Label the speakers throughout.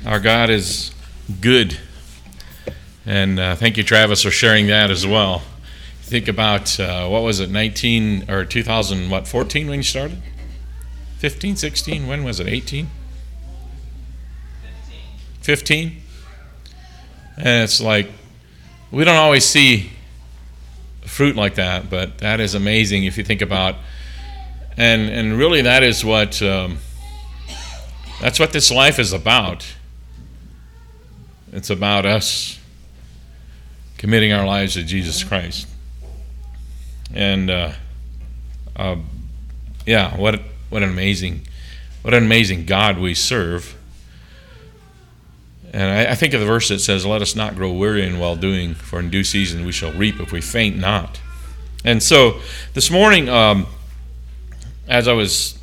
Speaker 1: Our God is good. And thank you, Travis, for sharing that as well. Think about, 2014 when you started? 15, 16, when was it, 18? 15? And it's like, we don't always see fruit like that, but that is amazing if you think about, and really that is what, that's what this life is about. It's about us committing our lives to Jesus Christ. And what an amazing God we serve. And I think of the verse that says, "Let us not grow weary in well doing, for in due season we shall reap if we faint not." And so this morning, as I was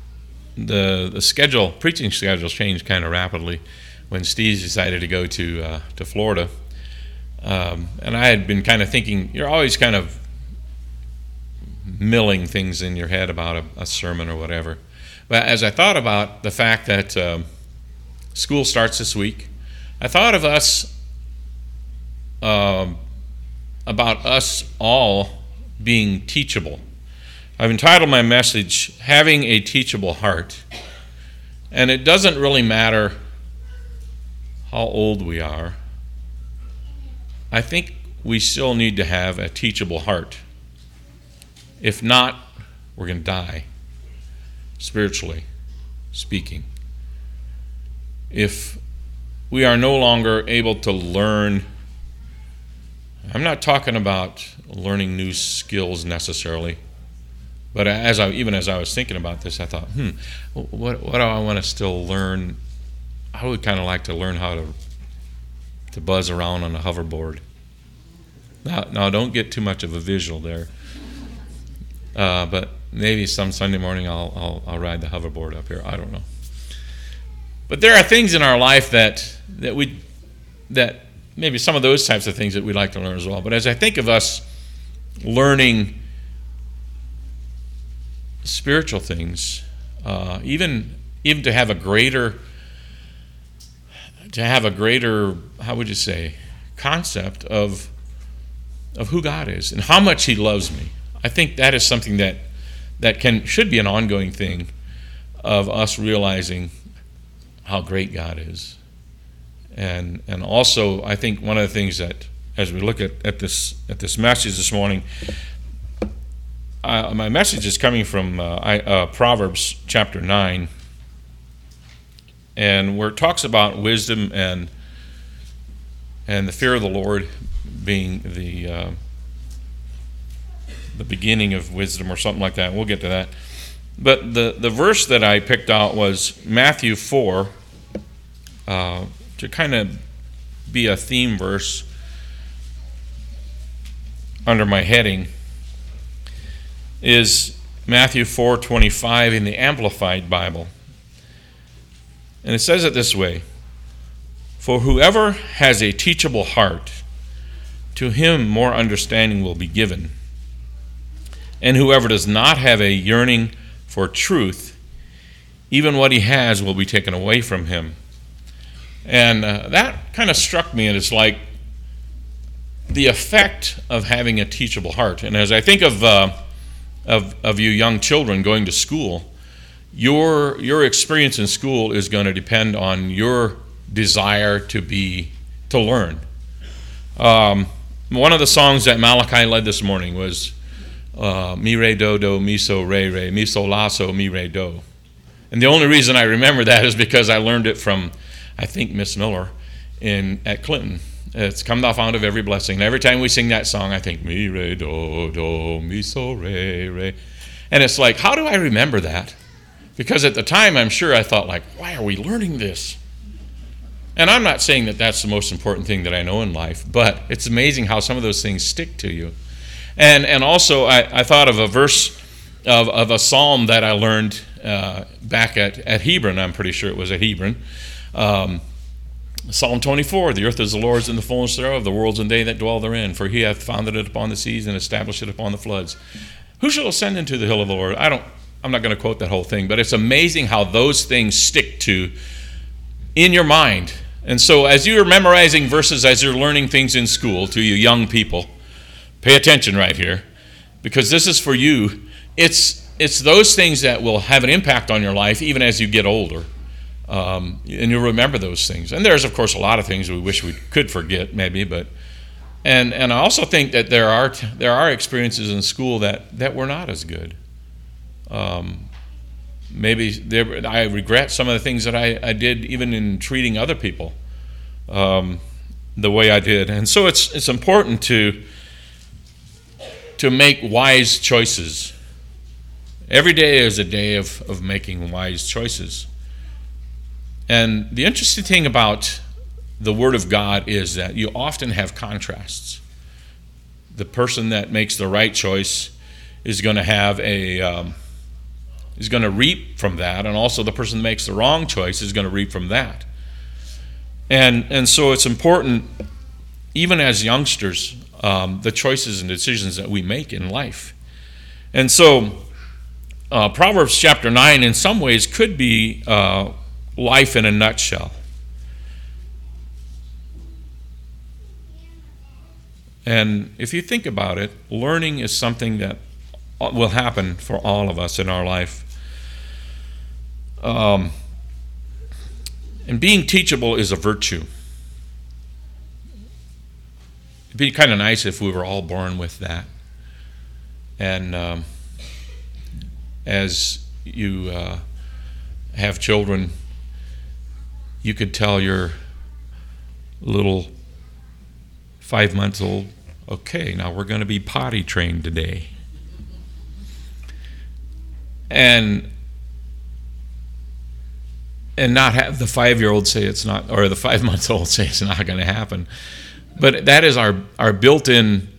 Speaker 1: the preaching schedule changed kind of rapidly when Steve decided to go to Florida. And I had been kind of thinking, you're always kind of milling things in your head about a sermon or whatever. But as I thought about the fact that school starts this week, I thought of us, about us all being teachable. I've entitled my message, "Having a Teachable Heart." And it doesn't really matter how old we are. I think we still need to have a teachable heart. If not, we're going to die, spiritually speaking. If we are no longer able to learn, I'm not talking about learning new skills necessarily, but as I was thinking about this, I thought, what do I want to still learn? I would kind of like to learn how to buzz around on a hoverboard. Now, don't get too much of a visual there. But maybe some Sunday morning I'll ride the hoverboard up here. I don't know. But there are things in our life that maybe some of those types of things that we'd like to learn as well. But as I think of us learning spiritual things, even to have a greater, how would you say, concept of who God is and how much He loves me. I think that is something that should be an ongoing thing of us realizing how great God is. And also, I think one of the things that, as we look at this message this morning, my message is coming from Proverbs chapter 9, and where it talks about wisdom and the fear of the Lord being the beginning of wisdom or something like that. We'll get to that. But the verse that I picked out was Matthew 4, to kind of be a theme verse under my heading, is Matthew 4:25 in the Amplified Bible. And it says it this way: "For whoever has a teachable heart, to him more understanding will be given. And whoever does not have a yearning for truth, even what he has will be taken away from him." And that kind of struck me, and it's like the effect of having a teachable heart. And as I think of you young children going to school, your experience in school is going to depend on your desire to learn. One of the songs that Malachi led this morning was mi re do do mi so re mi so la so mi re do. And the only reason I remember that is because I learned it from, I think, Miss Miller at Clinton. It's "Come thou fount of every blessing." And every time we sing that song, I think mi re do do mi so re re. And it's like, how do I remember that? Because at the time, I'm sure I thought, like, why are we learning this? And I'm not saying that that's the most important thing that I know in life, but it's amazing how some of those things stick to you. And also, I thought of a verse of a psalm that I learned back at Hebron. I'm pretty sure it was at Hebron. Psalm 24, "The earth is the Lord's and the fullness thereof, the worlds and they that dwell therein. For he hath founded it upon the seas and established it upon the floods. Who shall ascend into the hill of the Lord?" I'm not going to quote that whole thing, but it's amazing how those things stick to in your mind. And so as you're memorizing verses, as you're learning things in school, to you young people, pay attention right here, because this is for you. It's those things that will have an impact on your life even as you get older. And you'll remember those things. And there's, of course, a lot of things we wish we could forget, maybe, but and I also think that there are experiences in school that were not as good. I regret some of the things that I did, even in treating other people the way I did. And so it's important to make wise choices. Every day is a day of making wise choices. And the interesting thing about the Word of God is that you often have contrasts. The person that makes the right choice is going to have is going to reap from that, and also the person that makes the wrong choice is going to reap from that. And so it's important, even as youngsters, the choices and decisions that we make in life. And so Proverbs chapter 9 in some ways could be life in a nutshell. And if you think about it, learning is something that will happen for all of us in our life. And being teachable is a virtue. It'd be kind of nice if we were all born with that. And as you have children, you could tell your little 5 months old, okay, now we're going to be potty trained today. And not have the 5-year-old say it's not, or the 5-month-old say it's not going to happen. But that is our built-in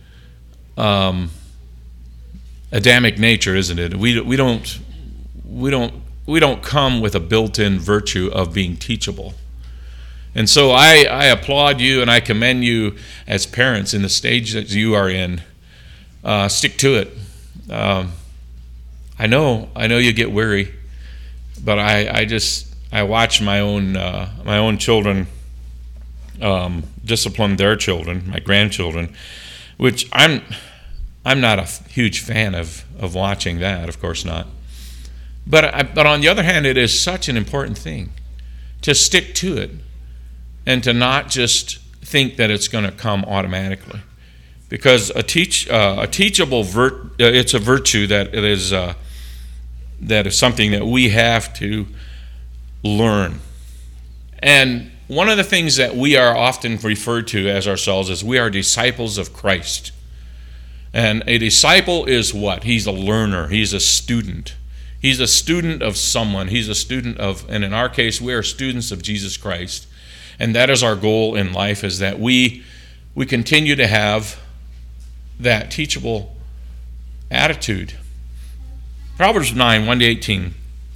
Speaker 1: Adamic nature, isn't it? We don't come with a built-in virtue of being teachable. And so I applaud you and I commend you as parents in the stage that you are in. Stick to it. I know you get weary, but I watch my own children discipline their children, my grandchildren, which I'm not a huge fan of watching that, of course not. But on the other hand, it is such an important thing to stick to it and to not just think that it's going to come automatically, because a teachable it's a virtue that is something that we have to learn. And one of the things that we are often referred to as ourselves is we are disciples of Christ. And a disciple is what? He's a learner. He's a student. He's a student of someone. He's a student of, and in our case, we are students of Jesus Christ. And that is our goal in life, is that we continue to have that teachable attitude. Proverbs 9, 1-18.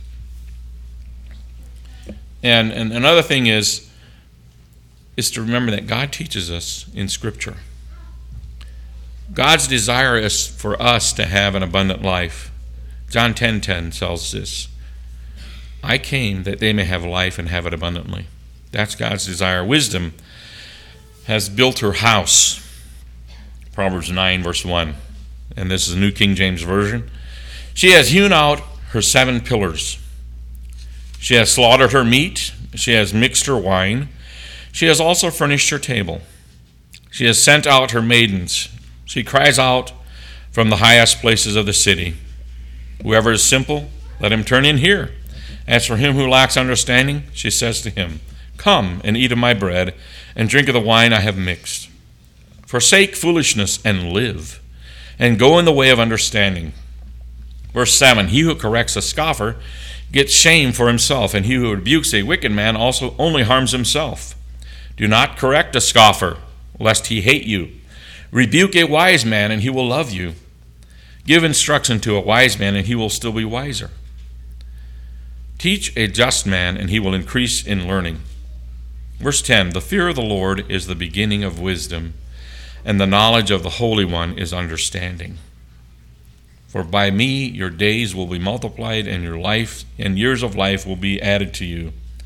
Speaker 1: And another thing is to remember that God teaches us in Scripture. God's desire is for us to have an abundant life. John 10:10 tells this. I came that they may have life and have it abundantly. That's God's desire. Wisdom has built her house. Proverbs 9, verse 1. And this is the New King James Version. She has hewn out her 7 pillars. She has slaughtered her meat. She has mixed her wine. She has also furnished her table. She has sent out her maidens. She cries out from the highest places of the city. Whoever is simple, let him turn in here. As for him who lacks understanding, she says to him, come and eat of my bread, and drink of the wine I have mixed. Forsake foolishness and live, and go in the way of understanding. Verse 7, he who corrects a scoffer gets shame for himself, and he who rebukes a wicked man also only harms himself. Do not correct a scoffer, lest he hate you. Rebuke a wise man, and he will love you. Give instruction to a wise man, and he will still be wiser. Teach a just man, and he will increase in learning. Verse 10, the fear of the Lord is the beginning of wisdom, and the knowledge of the Holy One is understanding. For by me your days will be multiplied, and your life and years of life will be added to you.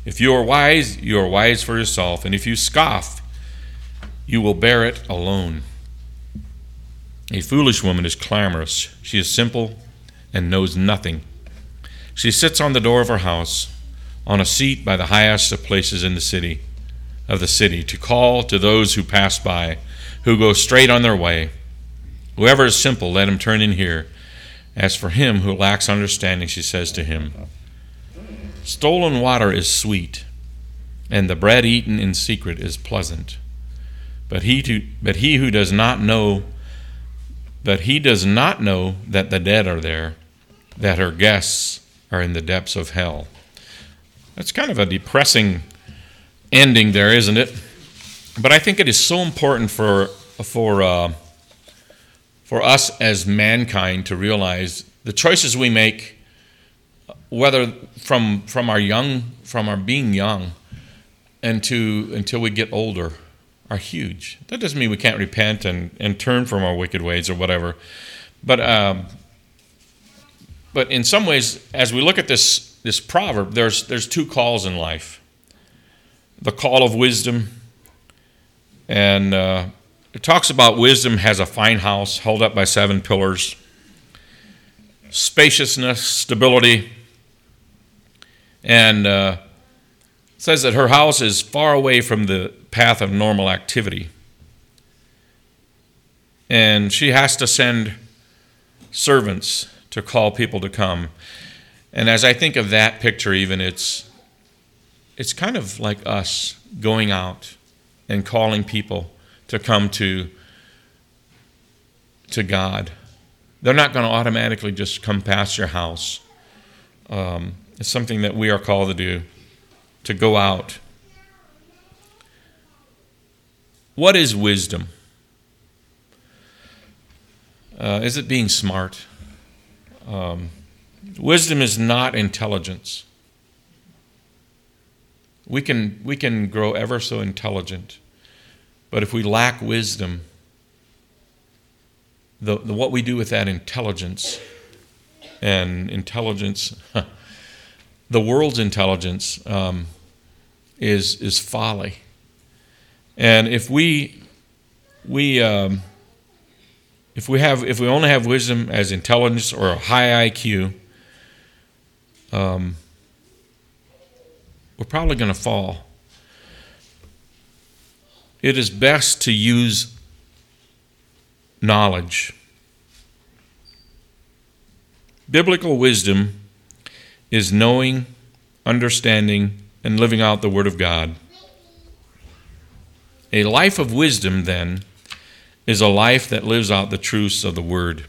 Speaker 1: If you are wise for yourself, and if you scoff, you will bear it alone. A foolish woman is clamorous. She is simple and knows nothing. She sits on the door of her house, on a seat by the highest of places in the city, to call to those who pass by, who go straight on their way. Whoever is simple, let him turn in here. As for him who lacks understanding, she says to him, stolen water is sweet, and the bread eaten in secret is pleasant. But he who does not know that the dead are there, that her guests are in the depths of hell. That's kind of a depressing ending there, isn't it? But I think it is so important for us as mankind to realize the choices we make, whether from our being young until we get older, are huge. That doesn't mean we can't repent and turn from our wicked ways or whatever. But in some ways, as we look at this proverb, there's two calls in life. The call of wisdom, and it talks about wisdom has a fine house held up by 7 pillars, spaciousness, stability, and says that her house is far away from the path of normal activity. And she has to send servants to call people to come. And as I think of that picture even, it's kind of like us going out and calling people to come to God. They're not going to automatically just come past your house. It's something that we are called to do, to go out. What is wisdom? Is it being smart? Wisdom is not intelligence. We can grow ever so intelligent, but if we lack wisdom, what we do with that intelligence, the world's intelligence is folly. And if we only have wisdom as intelligence or a high IQ, we're probably going to fall. It is best to use knowledge. Biblical wisdom is knowing, understanding, and living out the Word of God. A life of wisdom, then, is a life that lives out the truths of the Word.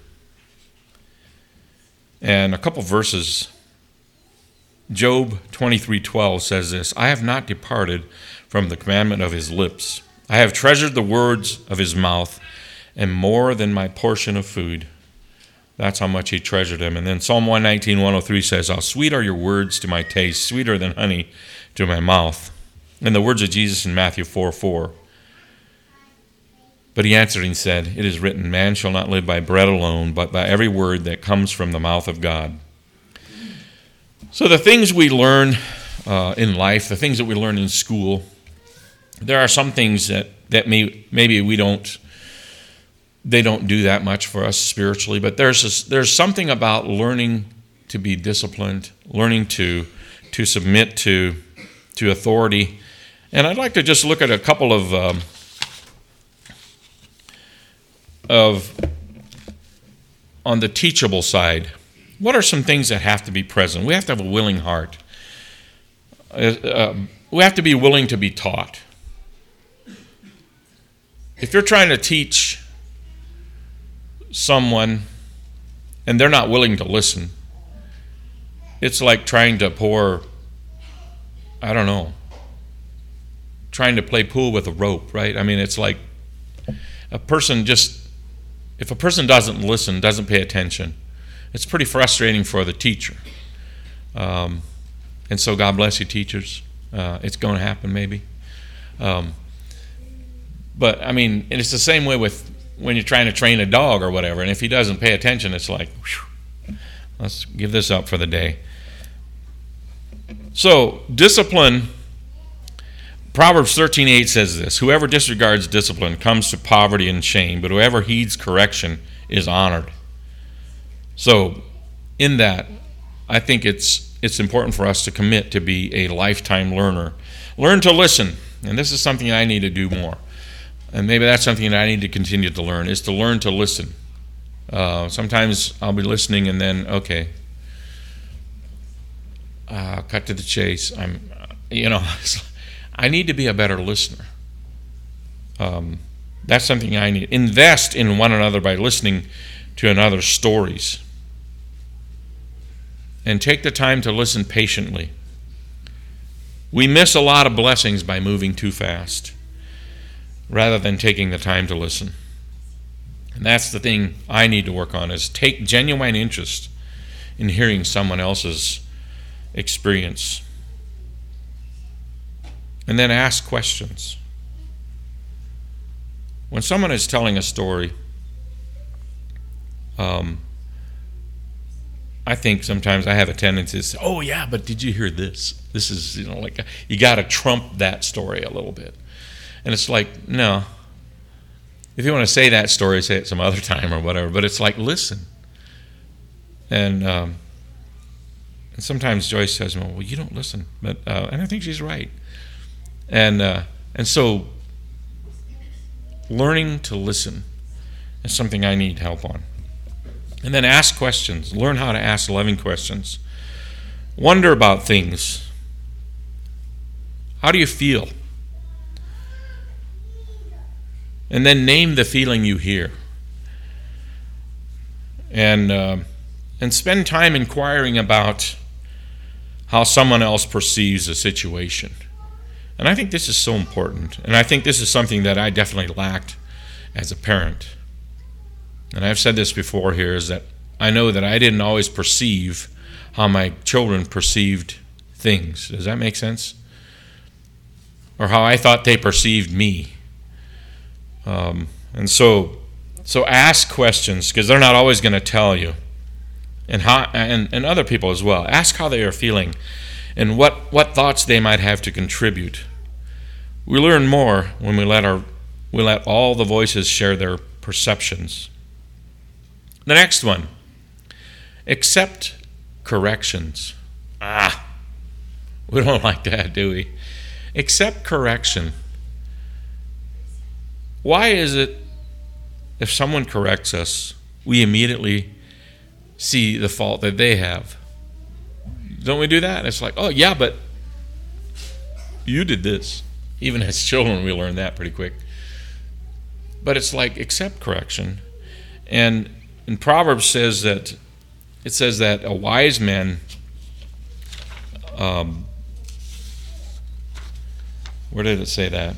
Speaker 1: And a couple verses. Job 23:12 says this, I have not departed from the commandment of his lips. I have treasured the words of his mouth, and more than my portion of food. That's how much he treasured him. And then Psalm 119:103 says, how sweet are your words to my taste, sweeter than honey to my mouth. And the words of Jesus in Matthew 4:4. But he answered and said, it is written, man shall not live by bread alone, but by every word that comes from the mouth of God. So the things we learn in life, the things that we learn in school, there are some things that maybe they don't do that much for us spiritually, but there's something about learning to be disciplined, learning to submit to authority. And I'd like to just look at a couple of on the teachable side. What are some things that have to be present? We have to have a willing heart. We have to be willing to be taught. If you're trying to teach someone and they're not willing to listen, it's like trying to trying to play pool with a rope, right? I mean, it's like if a person doesn't listen, doesn't pay attention, it's pretty frustrating for the teacher. And so God bless you, teachers. It's going to happen maybe. But, I mean, and it's the same way with when you're trying to train a dog or whatever, and if he doesn't pay attention, it's like, whew, let's give this up for the day. So, discipline, Proverbs 13:8 says this: whoever disregards discipline comes to poverty and shame, but whoever heeds correction is honored. So, in that, I think it's important for us to commit to be a lifetime learner. Learn to listen, and this is something I need to do more. And maybe that's something that I need to continue to learn, is to learn to listen. Sometimes I'll be listening and then, okay, cut to the chase. I need to be a better listener. That's something I need. Invest in one another by listening to another's stories. And take the time to listen patiently. We miss a lot of blessings by moving too fast, rather than taking the time to listen. And that's the thing I need to work on, is take genuine interest in hearing someone else's experience. And then ask questions. When someone is telling a story, I think sometimes I have a tendency to say, oh yeah, but did you hear this? This is, like, you got to trump that story a little bit. And it's like, no. If you want to say that story, say it some other time or whatever. But it's like, listen. And sometimes Joyce says, well, you don't listen. But and I think she's right. And so learning to listen is something I need help on. And then ask questions. Learn how to ask loving questions. Wonder about things. How do you feel? And then name the feeling you hear. And spend time inquiring about how someone else perceives a situation. And I think this is so important. And I think this is something that I definitely lacked as a parent. And I've said this before here, is that I know that I didn't always perceive how my children perceived things. Does that make sense? Or how I thought they perceived me. And so ask questions, because they're not always going to tell you. And other people as well. Ask how they are feeling and what thoughts they might have to contribute. We learn more when we let all the voices share their perceptions. The next one, accept corrections. We don't like that, do we? Accept correction. Why is it if someone corrects us, we immediately see the fault that they have? Don't we do that? It's like, oh yeah, but you did this. Even as children, we learn that pretty quick. But it's like, accept correction. And in Proverbs says that a wise man, where did it say that?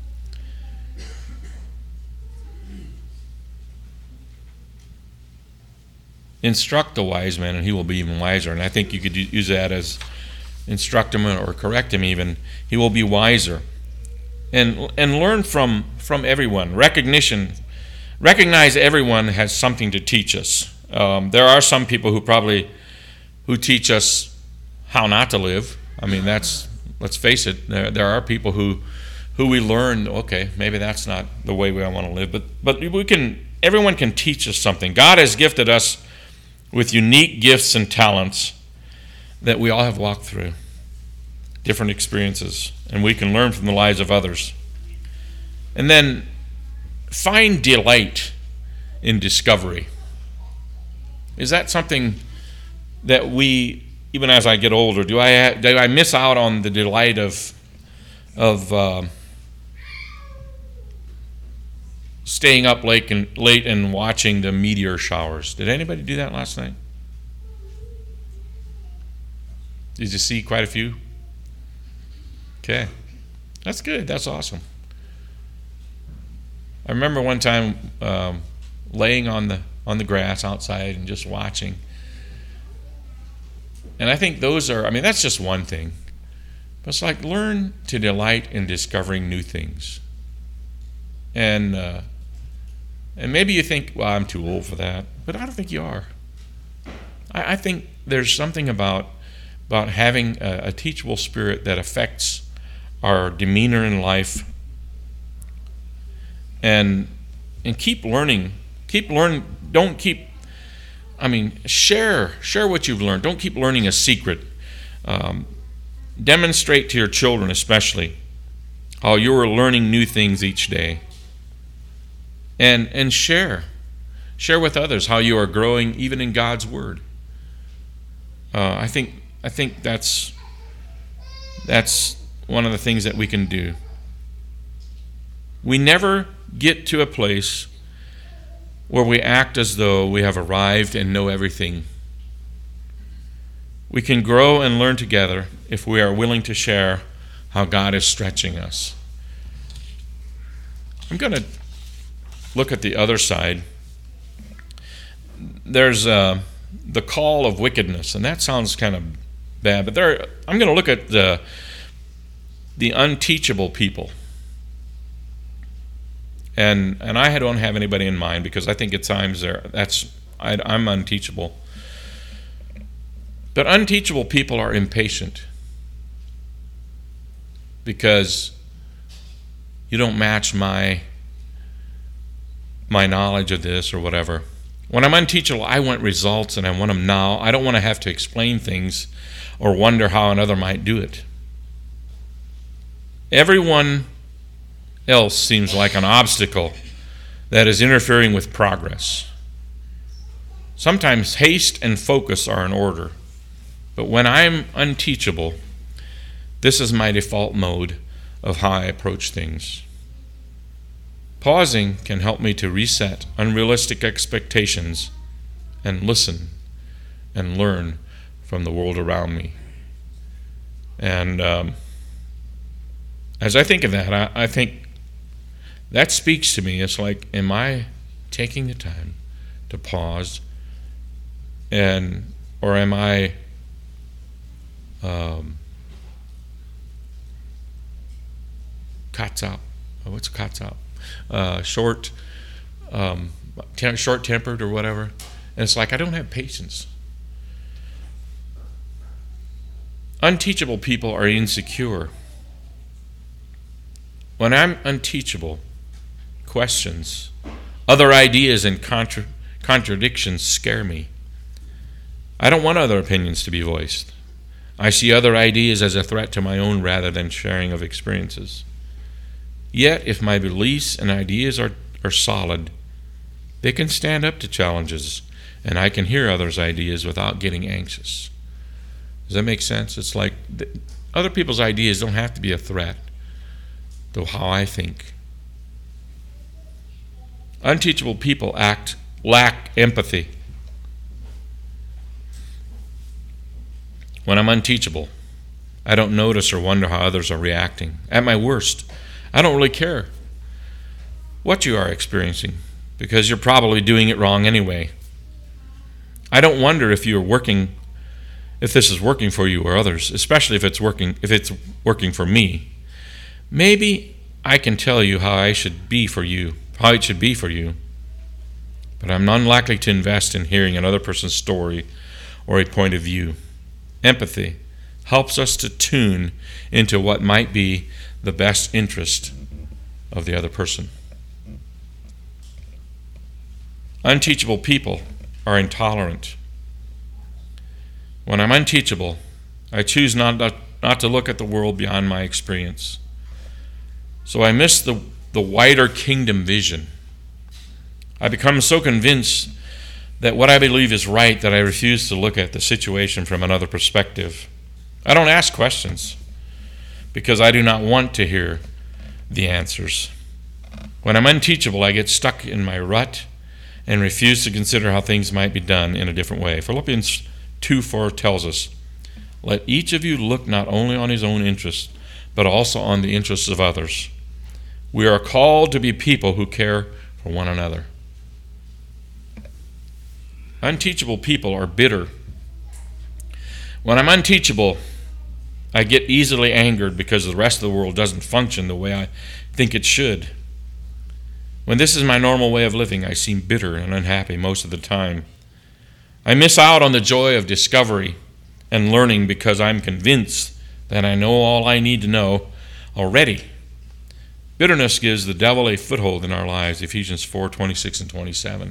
Speaker 1: Instruct the wise man, and he will be even wiser. And I think you could use that as instruct him or correct him even. He will be wiser. And learn from everyone. Recognize everyone has something to teach us. There are some people who teach us how not to live. I mean, let's face it. There are people who we learn, okay, maybe that's not the way we want to live. But everyone can teach us something. God has gifted us with unique gifts and talents that we all have walked through, different experiences, and we can learn from the lives of others. And then find delight in discovery. Is that something that we, even as I get older, do I miss out on the delight of staying up late and watching the meteor showers? Did anybody do that last night? Did you see quite a few? Okay. That's good. That's awesome. I remember one time laying on the grass outside and just watching. And I think that's just one thing. But it's like, learn to delight in discovering new things. And maybe you think, well, I'm too old for that. But I don't think you are. I think there's something about about having a teachable spirit that affects our demeanor in life, and keep learning. Don't keep, share what you've learned. Don't keep learning a secret. Demonstrate to your children especially how you are learning new things each day. And share with others how you are growing even in God's Word. I think that's one of the things that we can do. We never get to a place where we act as though we have arrived and know everything. We can grow and learn together if we are willing to share how God is stretching us. I'm going to look at the other side. There's the call of wickedness, and that sounds kind of bad, but I'm going to look at the unteachable people. And I don't have anybody in mind, because I think at times I'm unteachable. But unteachable people are impatient because you don't match my knowledge of this or whatever. When I'm unteachable, I want results and I want them now. I don't want to have to explain things or wonder how another might do it. Everyone else seems like an obstacle that is interfering with progress. Sometimes haste and focus are in order, but when I'm unteachable, this is my default mode of how I approach things. Pausing can help me to reset unrealistic expectations and listen and learn from the world around me. And as I think of that, I think that speaks to me. It's like, am I taking the time to pause, or am I short-tempered or whatever? And it's like I don't have patience. Unteachable people are insecure. When I'm unteachable, questions, other ideas, and contradictions scare me. I don't want other opinions to be voiced. I see other ideas as a threat to my own rather than sharing of experiences. Yet, if my beliefs and ideas are solid, they can stand up to challenges, and I can hear others' ideas without getting anxious. Does that make sense? It's like other people's ideas don't have to be a threat to how I think. Unteachable people lack empathy. When I'm unteachable, I don't notice or wonder how others are reacting. At my worst, I don't really care what you are experiencing, because you're probably doing it wrong anyway. I don't wonder if this is working for you or others, especially if it's working for me. Maybe I can tell you how it should be for you, but I'm unlikely to invest in hearing another person's story or a point of view. Empathy helps us to tune into what might be the best interest of the other person. Unteachable people are intolerant. When I'm unteachable, I choose not to look at the world beyond my experience. So I miss the wider kingdom vision. I become so convinced that what I believe is right that I refuse to look at the situation from another perspective. I don't ask questions because I do not want to hear the answers. When I'm unteachable, I get stuck in my rut and refuse to consider how things might be done in a different way. Philippians 2:4 tells us, "Let each of you look not only on his own interests, but also on the interests of others." We are called to be people who care for one another. Unteachable people are bitter. When I'm unteachable, I get easily angered because the rest of the world doesn't function the way I think it should. When this is my normal way of living, I seem bitter and unhappy most of the time. I miss out on the joy of discovery and learning because I'm convinced that I know all I need to know already. Bitterness gives the devil a foothold in our lives, Ephesians 4:26 and 27.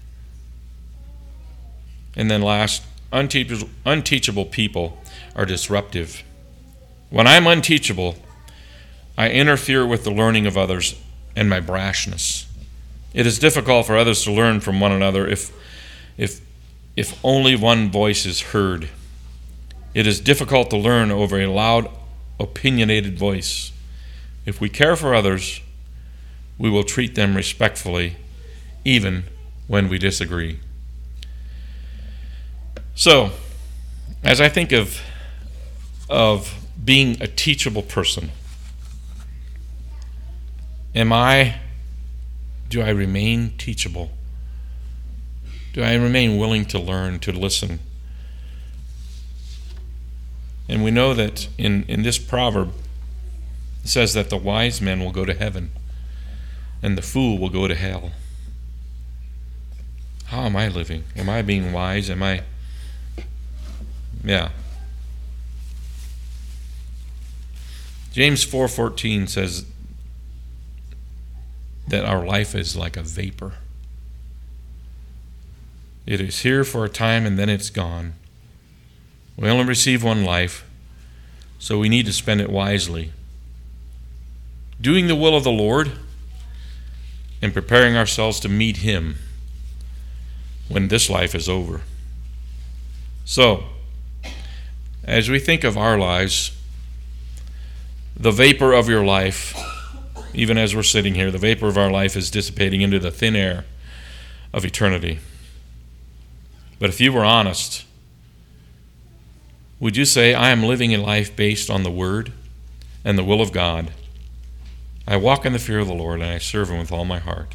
Speaker 1: And then last, unteachable people are disruptive. When I'm unteachable, I interfere with the learning of others and my brashness. It is difficult for others to learn from one another if only one voice is heard. It is difficult to learn over a loud, opinionated voice. If we care for others, we will treat them respectfully, even when we disagree. So, as I think of being a teachable person, do I remain teachable? Do I remain willing to learn, to listen? And we know that in this proverb, it says that the wise men will go to heaven and the fool will go to hell. How am I living? Am I being wise? James 4:14 says that our life is like a vapor. It is here for a time and then it's gone. We only receive one life, so we need to spend it wisely, doing the will of the Lord and preparing ourselves to meet Him when this life is over. So, as we think of our lives, the vapor of your life, even as we're sitting here, the vapor of our life is dissipating into the thin air of eternity. But if you were honest, would you say, I am living a life based on the Word and the will of God? I walk in the fear of the Lord and I serve Him with all my heart.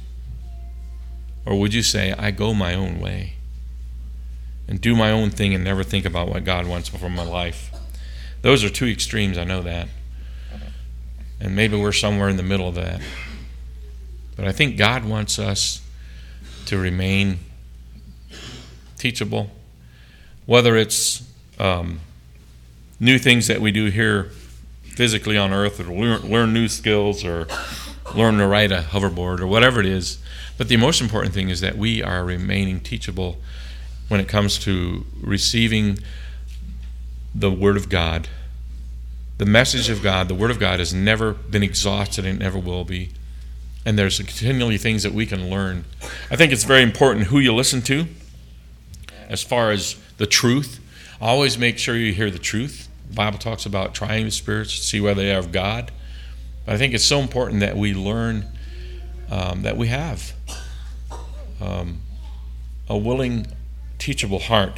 Speaker 1: Or would you say, I go my own way and do my own thing and never think about what God wants from my life? Those are two extremes, I know that. And maybe we're somewhere in the middle of that. But I think God wants us to remain teachable, whether it's new things that we do here physically on earth, or learn new skills, or learn to ride a hoverboard, or whatever it is. But the most important thing is that we are remaining teachable when it comes to receiving the Word of God. The message of God, the Word of God, has never been exhausted and never will be. And there's continually things that we can learn. I think it's very important who you listen to as far as the truth. Always make sure you hear the truth. The Bible talks about trying the spirits to see whether they are of God. But I think it's so important that we learn that we have a willing, teachable heart.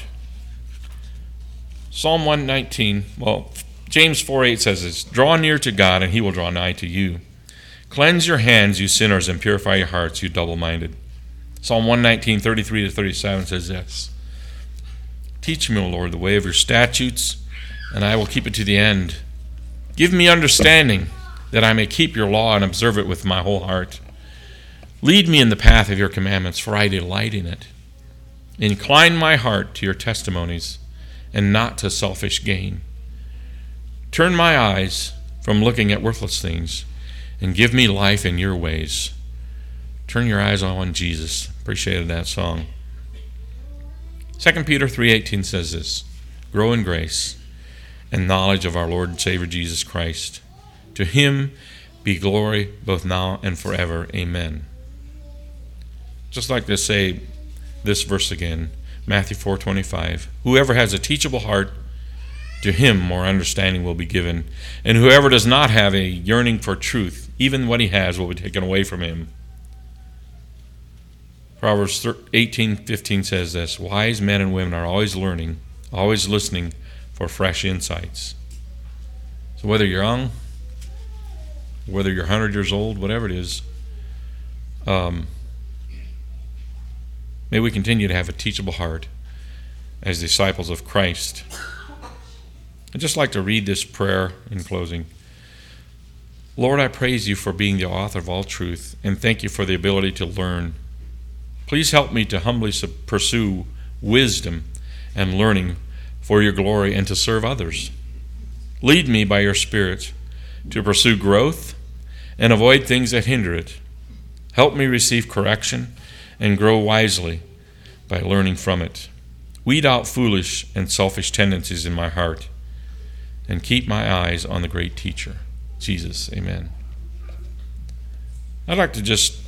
Speaker 1: Psalm 119, James 4:8 says this, draw near to God and He will draw nigh to you. Cleanse your hands, you sinners, and purify your hearts, you double-minded. Psalm 119, 33-37 says this, teach me, O Lord, the way of your statutes, and I will keep it to the end. Give me understanding, that I may keep your law and observe it with my whole heart. Lead me in the path of your commandments, for I delight in it. Incline my heart to your testimonies, and not to selfish gain. Turn my eyes from looking at worthless things, and give me life in your ways. Turn your eyes on Jesus. Appreciated that song. 2 Peter 3:18 says this, grow in grace and knowledge of our Lord and Savior Jesus Christ. To Him be glory both now and forever. Amen. Just like to say this verse again, Matthew 4:25. Whoever has a teachable heart, to him more understanding will be given. And whoever does not have a yearning for truth, even what he has will be taken away from him. Proverbs 18:15 says this, wise men and women are always learning, always listening for fresh insights. So whether you're young, whether you're 100 years old, whatever it is, may we continue to have a teachable heart as disciples of Christ. I'd just like to read this prayer in closing. Lord, I praise you for being the author of all truth, and thank you for the ability to learn. Please help me to humbly pursue wisdom and learning for your glory and to serve others. Lead me by your Spirit to pursue growth and avoid things that hinder it. Help me receive correction and grow wisely by learning from it. Weed out foolish and selfish tendencies in my heart and keep my eyes on the great teacher, Jesus. Amen. I'd like to just